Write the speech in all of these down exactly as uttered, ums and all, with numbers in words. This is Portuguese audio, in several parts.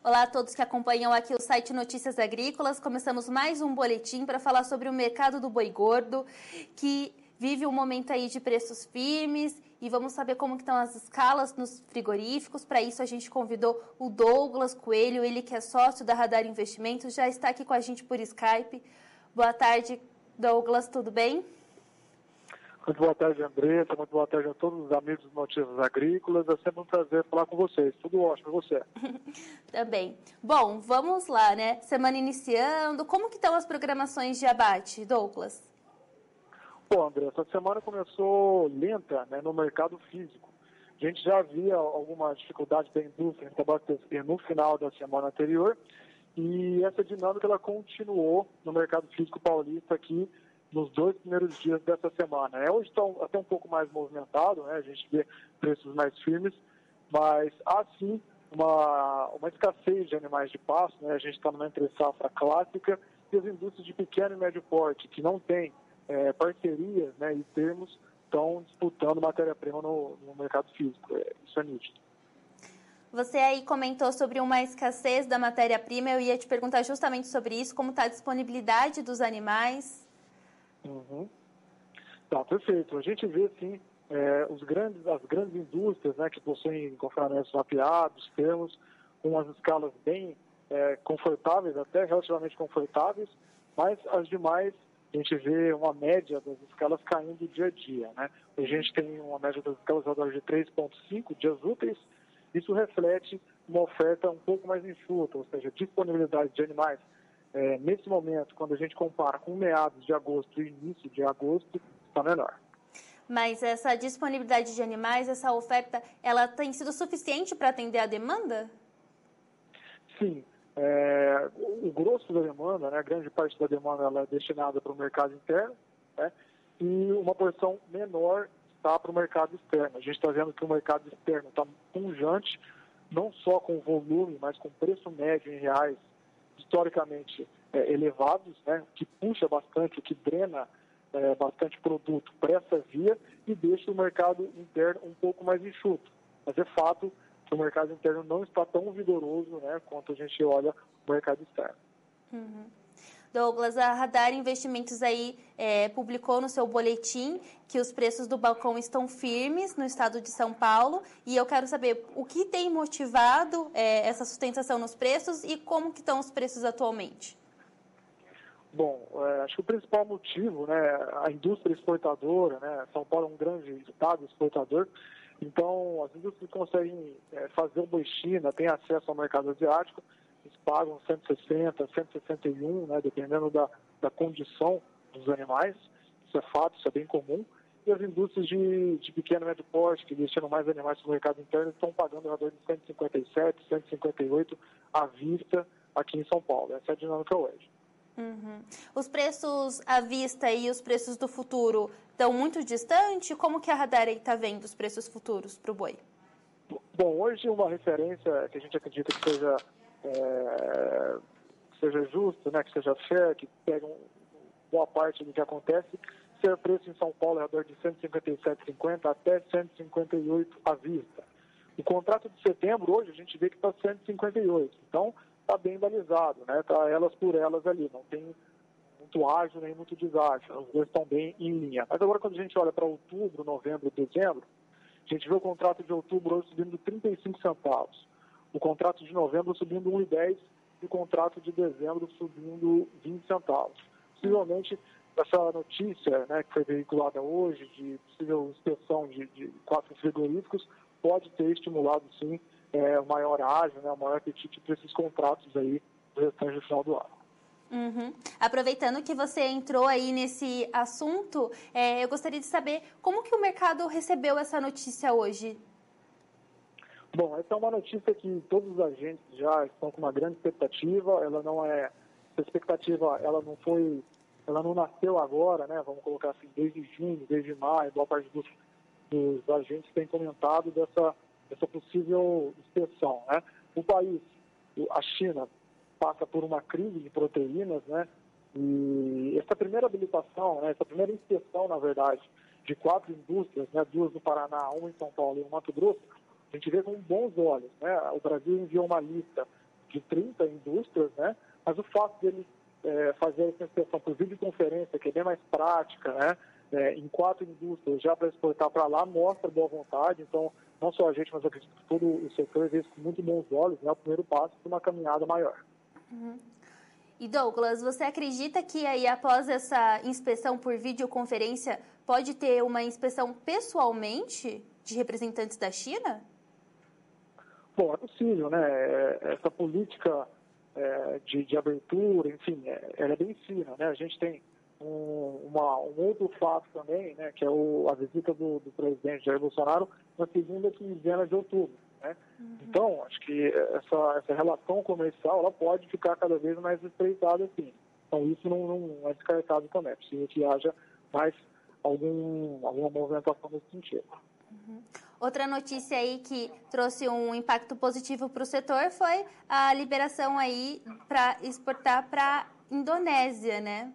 Olá a todos que acompanham aqui o site Notícias Agrícolas. Começamos mais um boletim para falar sobre o mercado do boi gordo, que vive um momento aí de preços firmes, e vamos saber como que estão as escalas nos frigoríficos. Para isso a gente convidou o Douglas Coelho, ele que é sócio da Radar Investimentos, já está aqui com a gente por Skype. Boa tarde, Douglas, tudo bem? Muito boa tarde, Andressa. Muito boa tarde a todos os amigos de Notícias Agrícolas. É sempre um prazer falar com vocês. Tudo ótimo, e você? Também. Bom, vamos lá, né? Semana iniciando. Como que estão as programações de abate, Douglas? Bom, Andressa, essa semana começou lenta, né, no mercado físico. A gente já via alguma dificuldade da indústria em abastecer no final da semana anterior, e essa dinâmica ela continuou no mercado físico paulista aqui nos dois primeiros dias dessa semana. É, hoje está até um pouco mais movimentado, né? A gente vê preços mais firmes, mas há sim uma, uma escassez de animais de pasto, né? A gente está numa entre-safra clássica, e as indústrias de pequeno e médio porte, que não têm é, parcerias, né, e termos, estão disputando matéria-prima no, no mercado físico. É, isso é nítido. Você aí comentou sobre uma escassez da matéria-prima. Eu ia te perguntar justamente sobre isso, como está a disponibilidade dos animais. Uhum. Tá, perfeito. A gente vê, sim, é, os grandes, as grandes indústrias, né, que possuem confinamentos mapeados, termos, com as escalas bem é, confortáveis, até relativamente confortáveis, mas as demais, a gente vê uma média das escalas caindo dia a dia, né? A gente tem uma média das escalas ao redor de três vírgula cinco dias úteis. Isso reflete uma oferta um pouco mais enxuta, ou seja, disponibilidade de animais. É, nesse momento, quando a gente compara com meados de agosto e início de agosto, está menor. Mas essa disponibilidade de animais, essa oferta, ela tem sido suficiente para atender a demanda? Sim. É, o, o grosso da demanda, né, a grande parte da demanda ela é destinada para o mercado interno, né, e uma porção menor está para o mercado externo. A gente está vendo que o mercado externo está pujante, não só com volume, mas com preço médio em reais historicamente é, elevados, né, que puxa bastante, que drena é, bastante produto para essa via e deixa o mercado interno um pouco mais enxuto. Mas é fato que o mercado interno não está tão vigoroso, né, quanto a gente olha o mercado externo. Uhum. Douglas, a Radar Investimentos aí é, publicou no seu boletim que os preços do balcão estão firmes no estado de São Paulo, e eu quero saber o que tem motivado é, essa sustentação nos preços e como que estão os preços atualmente. Bom, é, acho que o principal motivo, né, a indústria exportadora, né, São Paulo é um grande estado exportador, então as indústrias conseguem é, fazer o boi China, têm acesso ao mercado asiático, eles pagam cento e sessenta, cento e sessenta e um, né, dependendo da, da condição dos animais. Isso é fato, isso é bem comum. E as indústrias de, de pequeno e médio porte, que destinam mais animais para o mercado interno, estão pagando ao redor de cento e cinquenta e sete, cento e cinquenta e oito à vista aqui em São Paulo. Essa é a dinâmica hoje. Uhum. Os preços à vista e os preços do futuro estão muito distantes? Como que a Radar está vendo os preços futuros para o boi? Bom, hoje uma referência que a gente acredita que seja, é, que seja justa, né, que seja fair, que pegue uma boa parte do que acontece, ser preço em São Paulo é ao redor de cento e cinquenta e sete reais e cinquenta centavos até cento e cinquenta e oito reais à vista. O contrato de setembro hoje a gente vê que está cento e cinquenta e oito, então está bem balizado, né? Está elas por elas ali, não tem muito ágil nem muito deságio, os dois estão bem em linha. Mas agora quando a gente olha para outubro, novembro, dezembro, a gente vê o contrato de outubro hoje subindo trinta e cinco centavos, o contrato de novembro subindo um real e dez centavos e o contrato de dezembro subindo vinte centavos. Possivelmente, essa notícia, né, que foi veiculada hoje de possível inspeção de, de quatro frigoríficos pode ter estimulado, sim, é, o maior ágio, né, o maior apetite para esses contratos aí do restante do final do ano. Uhum. Aproveitando que você entrou aí nesse assunto, é, eu gostaria de saber como que o mercado recebeu essa notícia hoje. Bom, essa é uma notícia que todos os agentes já estão com uma grande expectativa. Ela não é, essa expectativa, ela não foi, ela não nasceu agora, né? Vamos colocar assim, desde junho, desde maio, boa parte dos, dos agentes tem comentado dessa, dessa possível inspeção, né? O país, a China, passa por uma crise de proteínas, né? E essa primeira habilitação, né? Essa primeira inspeção, na verdade, de quatro indústrias, né? Duas no Paraná, uma em São Paulo e uma em Mato Grosso, a gente vê com bons olhos, né? O Brasil enviou uma lista de trinta indústrias, né? Mas o fato dele é, fazer essa inspeção por videoconferência, que é bem mais prática, né? É, em quatro indústrias já para exportar para lá, mostra boa vontade. Então, não só a gente, mas eu acredito que todo o setor vê isso com muito bons olhos, né? O primeiro passo para uma caminhada maior. Uhum. E Douglas, você acredita que aí após essa inspeção por videoconferência pode ter uma inspeção pessoalmente de representantes da China? Bom, é possível, né? Essa política é, de, de abertura, enfim, é, ela é bem fina, né? A gente tem um, uma, um outro fato também, né? Que é o, a visita do, do presidente Jair Bolsonaro na segunda quinzena de outubro, né? Uhum. Então, acho que essa, essa relação comercial, ela pode ficar cada vez mais estreitada, assim. Então, isso não, não é descartado também. É possível que haja mais algum, alguma movimentação nesse sentido. Uhum. Outra notícia aí que trouxe um impacto positivo para o setor foi a liberação aí para exportar para a Indonésia, né?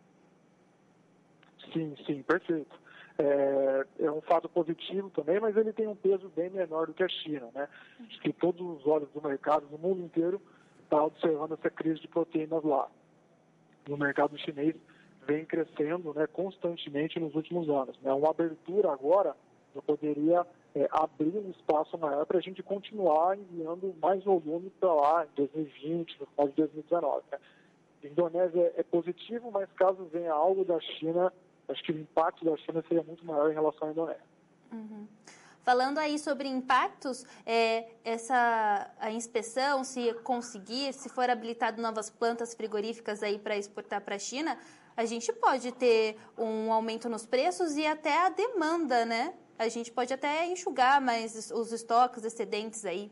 Sim, sim, perfeito. É, é um fato positivo também, mas ele tem um peso bem menor do que a China, né? Acho que todos os olhos do mercado, do mundo inteiro, estão observando essa crise de proteínas lá. E o mercado chinês vem crescendo, né, constantemente nos últimos anos, né? Uma abertura agora eu poderia é, abrir um espaço maior para a gente continuar enviando mais volume para lá em dois mil e vinte, no final de dois mil e dezenove. Né? A Indonésia é positivo, mas caso venha algo da China, acho que o impacto da China seria muito maior em relação à Indonésia. Uhum. Falando aí sobre impactos, é, essa a inspeção, se conseguir, se for habilitado novas plantas frigoríficas aí para exportar para a China, a gente pode ter um aumento nos preços e até a demanda, né? A gente pode até enxugar mais os estoques excedentes aí.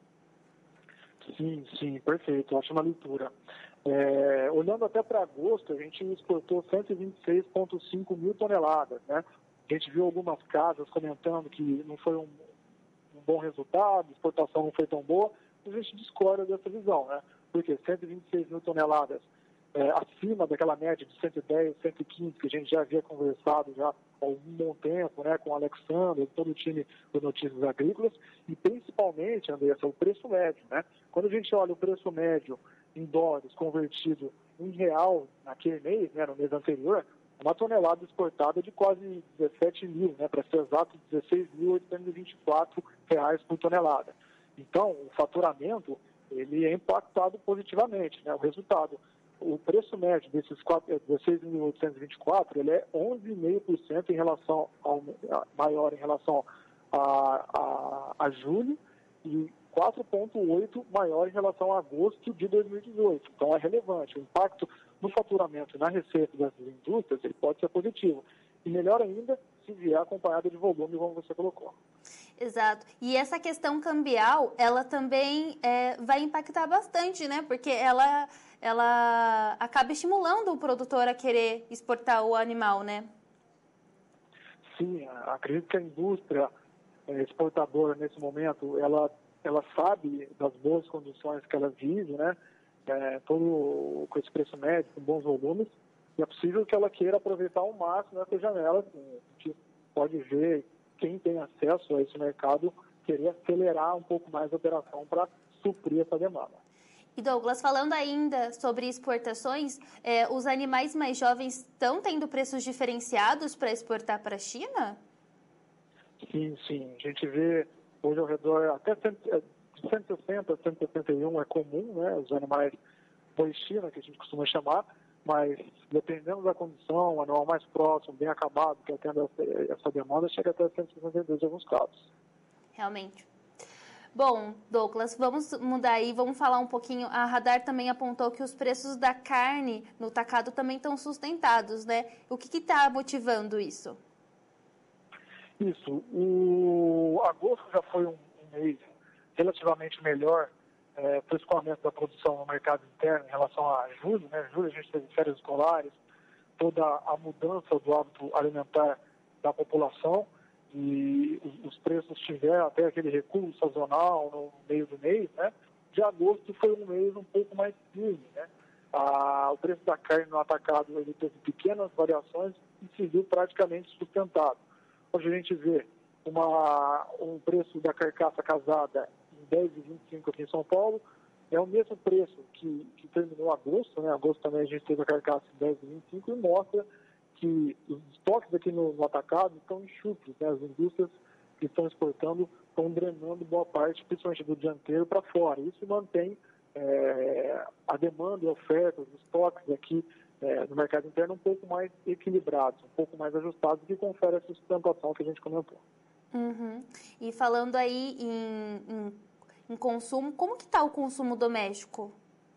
Sim, sim, perfeito. Ótima leitura. É, olhando até para agosto, a gente exportou cento e vinte e seis vírgula cinco mil toneladas, né? A gente viu algumas casas comentando que não foi um, um bom resultado, a exportação não foi tão boa, mas a gente discorda dessa visão, né? Porque cento e vinte e seis mil toneladas é, acima daquela média de cento e dez, cento e quinze, que a gente já havia conversado já há algum bom tempo, né, com o Alexandre, todo o time do Notícias Agrícolas, e principalmente, Andressa, o preço médio, né? Quando a gente olha o preço médio em dólares convertido em real naquele mês, né, no mês anterior, uma tonelada exportada de quase dezessete mil, né, para ser exato, dezesseis mil oitocentos e vinte e quatro reais por tonelada. Então, o faturamento, ele é impactado positivamente, né, o resultado. O preço médio desses dezesseis mil oitocentos e vinte e quatro, ele é onze vírgula cinco por cento em relação ao, maior em relação a, a, a julho e quatro vírgula oito por cento maior em relação a agosto de dois mil e dezoito. Então, é relevante. O impacto no faturamento e na receita dessas indústrias, ele pode ser positivo. E melhor ainda, se vier acompanhado de volume, como você colocou. Exato. E essa questão cambial, ela também é, vai impactar bastante, né? Porque ela, ela acaba estimulando o produtor a querer exportar o animal, né? Sim, acredito que a indústria exportadora, nesse momento, ela, ela sabe das boas condições que ela vive, né? É, todo com esse preço médio, com bons volumes, e é possível que ela queira aproveitar ao máximo essa janela. Assim, a gente pode ver quem tem acesso a esse mercado querer acelerar um pouco mais a operação para suprir essa demanda. E Douglas, falando ainda sobre exportações, é, os animais mais jovens estão tendo preços diferenciados para exportar para a China? Sim, sim. A gente vê hoje ao redor até cento e sessenta, cento e sessenta e um é comum, né? Os animais boi China, que a gente costuma chamar, mas dependendo da condição, o animal mais próximo, bem acabado, que atende essa demanda, chega até cento e sessenta e dois em alguns casos. Realmente. Bom, Douglas, vamos mudar aí, vamos falar um pouquinho. A Radar também apontou que os preços da carne no tacado também estão sustentados, né? O que está motivando isso? Isso. O agosto já foi um, um mês relativamente melhor é, para o escoamento da produção no mercado interno em relação a julho, né? Julho a gente teve férias escolares, toda a mudança do hábito alimentar da população, e os preços tiveram até aquele recuo sazonal no meio do mês, né? De agosto foi um mês um pouco mais firme, né? Ah, o preço da carne no atacado ele teve pequenas variações e se viu praticamente sustentado. Hoje a gente vê uma, um preço da carcaça casada em dez vírgula vinte e cinco aqui em São Paulo, é o mesmo preço que, que terminou agosto, né? Agosto também a gente teve a carcaça de dez vírgula vinte e cinco e mostra que os estoques aqui no, no atacado estão enxutos, né? As indústrias que estão exportando estão drenando boa parte, principalmente do dianteiro, para fora. Isso mantém é, a demanda e a oferta, os estoques aqui é, no mercado interno um pouco mais equilibrados, um pouco mais ajustados, que confere essa sustentação que a gente comentou. Uhum. E falando aí em, em, em consumo, como que está o consumo doméstico?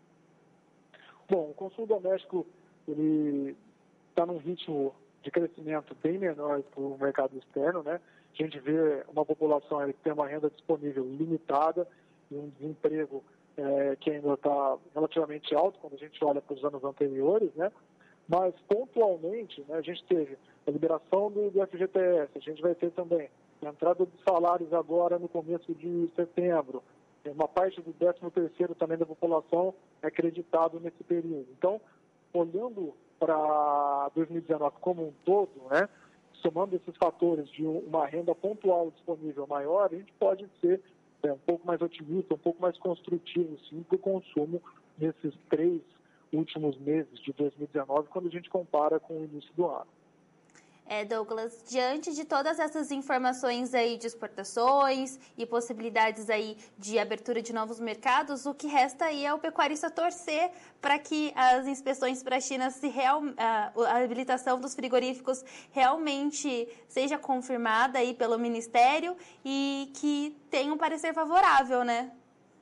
Bom, o consumo doméstico ele está num ritmo de crescimento bem menor para o mercado externo, né? A gente vê uma população que tem uma renda disponível limitada e um desemprego é, que ainda está relativamente alto quando a gente olha para os anos anteriores, né? Mas, pontualmente, né, a gente teve a liberação do, do F G T S, a gente vai ter também a entrada dos salários agora no começo de setembro, uma parte do décimo terceiro também da população é acreditado nesse período. Então, olhando para dois mil e dezenove como um todo, né, somando esses fatores de uma renda pontual disponível maior, a gente pode ser é, um pouco mais otimista, um pouco mais construtivo, sim, para o consumo nesses três últimos meses de dois mil e dezenove, quando a gente compara com o início do ano. É, Douglas, diante de todas essas informações aí de exportações e possibilidades aí de abertura de novos mercados, o que resta aí é o pecuarista torcer para que as inspeções para a China, se real, a, a habilitação dos frigoríficos realmente seja confirmada aí pelo Ministério e que tenha um parecer favorável, né?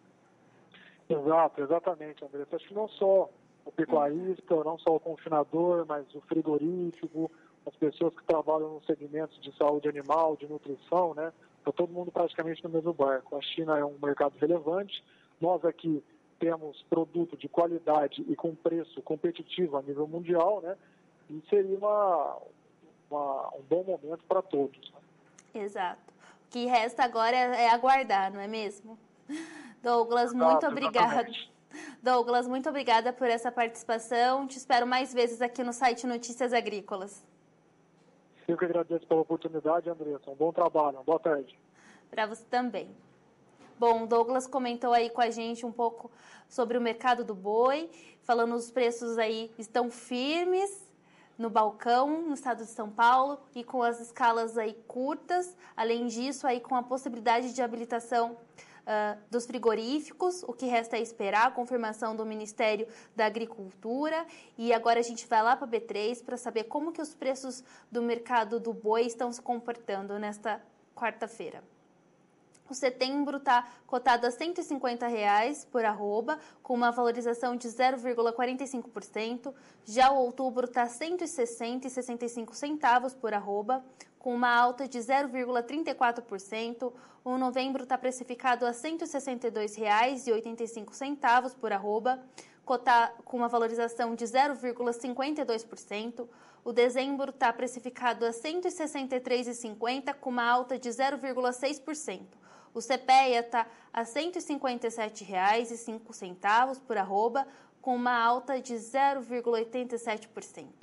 Exato, exatamente, Andressa. Acho que não só o pecuarista, uhum. não só o confinador, mas o frigorífico, as pessoas que trabalham no segmento de saúde animal, de nutrição, né? Está todo mundo praticamente no mesmo barco. A China é um mercado relevante. Nós aqui temos produto de qualidade e com preço competitivo a nível mundial, né? E seria uma, uma, um bom momento para todos. Né? Exato. O que resta agora é aguardar, não é mesmo? Douglas, Exato, muito obrigada. Exatamente. Douglas, muito obrigada por essa participação. Te espero mais vezes aqui no site Notícias Agrícolas. Eu que agradeço pela oportunidade, Andressa. Um bom trabalho. Uma boa tarde. Para você também. Bom, o Douglas comentou aí com a gente um pouco sobre o mercado do boi, falando os preços aí estão firmes no balcão, no estado de São Paulo, e com as escalas aí curtas. Além disso, aí com a possibilidade de habilitação Uh, dos frigoríficos, o que resta é esperar a confirmação do Ministério da Agricultura. E agora a gente vai lá para a B três para saber como que os preços do mercado do boi estão se comportando nesta quarta-feira. O setembro está cotado a cento e cinquenta reais por arroba, com uma valorização de zero vírgula quarenta e cinco por cento. Já o outubro está a cento e sessenta e sessenta e cinco centavos por arroba, com uma alta de zero vírgula trinta e quatro por cento. O novembro está precificado a cento e sessenta e dois reais e oitenta e cinco centavos por arroba, cotar, com uma valorização de zero vírgula cinquenta e dois por cento. O dezembro está precificado a cento e sessenta e três reais e cinquenta centavos, com uma alta de zero vírgula seis por cento. O CPEA está a cento e cinquenta e sete reais e cinco centavos por arroba, com uma alta de zero vírgula oitenta e sete por cento.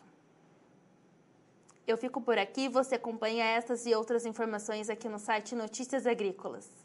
Eu fico por aqui, você acompanha essas e outras informações aqui no site Notícias Agrícolas.